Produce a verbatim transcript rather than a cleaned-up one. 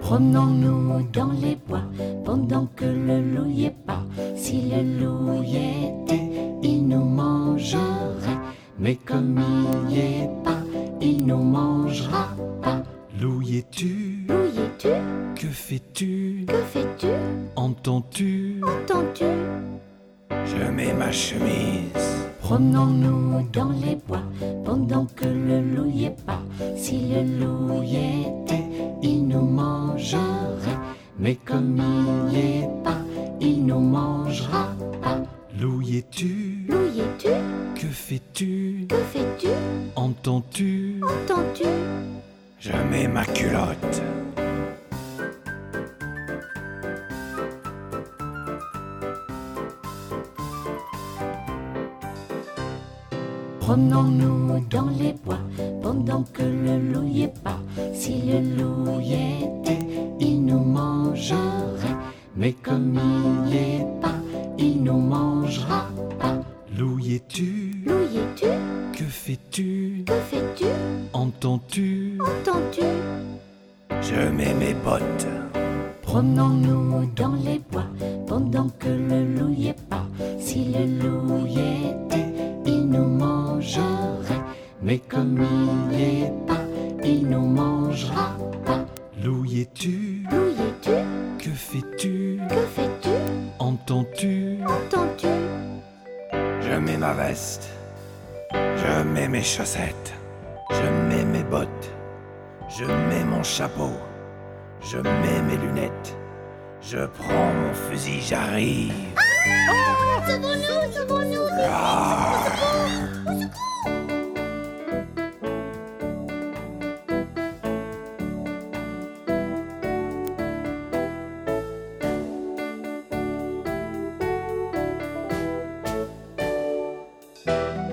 Promenons-nous dans les bois pendant que le loup y est pas. Si le loup y était, il nous mangerait. Mais comme il y est pas, il nous mangera pas. Loup y es-tu? Loup y es-tu? Que fais-tu? Que fais-tu? Entends-tu? Entends-tu? Je mets ma chemise. Promenons-nous dans les bois pendant que le loup y est pas. Si le loup y était, il nous mangerait. Mais comme il y est pas, il nous mangera pas. Loup y es-tu? Loup y es-tu? Que fais-tu? Que fais-tu? Entends-tu? Entends-tu? Je mets ma culotte. Promenons-nous dans les bois pendant que le loup y est pas. Si le loup y était, il nous mangerait. Mais comme il y est pas, il nous mangera pas. Loup y es-tu? Loup y es-tu? Que fais-tu? Que fais-tu? Entends-tu? Entends-tu? Je mets mes bottes. Promenons-nous dans les bois pendant que le loup y est pas. Si le loup y était, il nous mangerait. Mais comme il y est pas, il nous mangera pas. Loup y es-tu? Loup y es-tu? Que fais-tu? Que fais-tu? Entends-tu? Entends-tu? Je mets ma veste. Je mets mes chaussettes. Je mets mes bottes. Je mets mon chapeau. Je mets mes lunettes. Je prends mon fusil, j'arrive. Ah! Sauvons-nous! Sauvons-nous! Ah. Au secours! Au secours!